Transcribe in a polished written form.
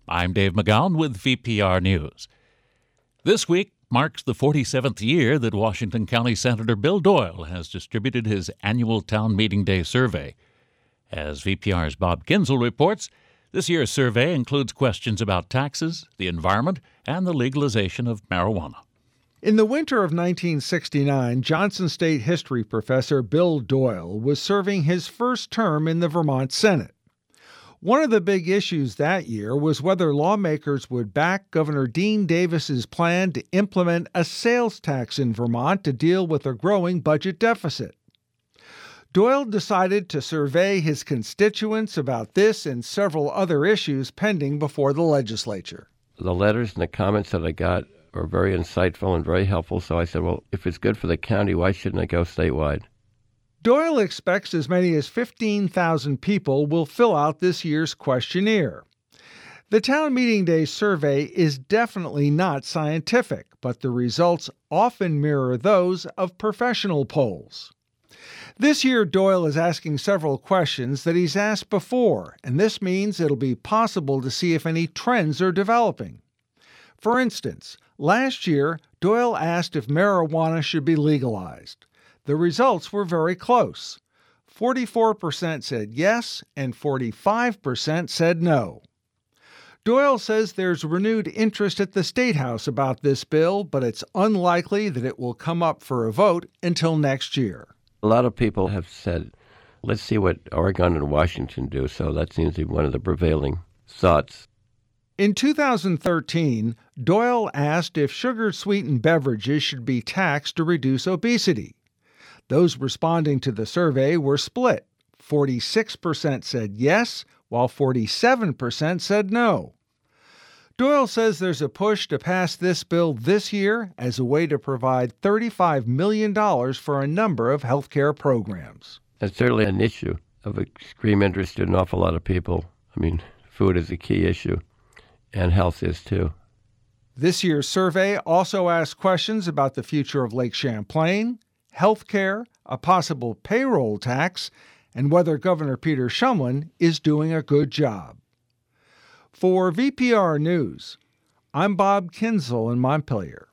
I'm Dave McGowan with VPR News. This week marks the 47th year that Washington County Senator Bill Doyle has distributed his annual Town Meeting Day survey. As VPR's Bob Kinzel reports, this year's survey includes questions about taxes, the environment, and the legalization of marijuana. In the winter of 1969, Johnson State history professor Bill Doyle was serving his first term in the Vermont Senate. One of the big issues that year was whether lawmakers would back Governor Dean Davis's plan to implement a sales tax in Vermont to deal with a growing budget deficit. Doyle decided to survey his constituents about this and several other issues pending before the legislature. The letters and the comments that I got were very insightful and very helpful, so I said, well, if it's good for the county, why shouldn't I go statewide? Doyle expects as many as 15,000 people will fill out this year's questionnaire. The Town Meeting Day survey is definitely not scientific, but the results often mirror those of professional polls. This year, Doyle is asking several questions that he's asked before, and this means it'll be possible to see if any trends are developing. For instance, last year, Doyle asked if marijuana should be legalized. The results were very close. 44% said yes, and 45% said no. Doyle says there's renewed interest at the State House about this bill, but it's unlikely that it will come up for a vote until next year. A lot of people have said, let's see what Oregon and Washington do, so that seems to be one of the prevailing thoughts. In 2013, Doyle asked if sugar-sweetened beverages should be taxed to reduce obesity. Those responding to the survey were split. 46% said yes, while 47% said no. Doyle says there's a push to pass this bill this year as a way to provide $35 million for a number of health care programs. It's certainly an issue of extreme interest to an awful lot of people. I mean, food is a key issue, and health is too. This year's survey also asked questions about the future of Lake Champlain, health care, a possible payroll tax, and whether Governor Peter Shumlin is doing a good job. For VPR News, I'm Bob Kinzel in Montpelier.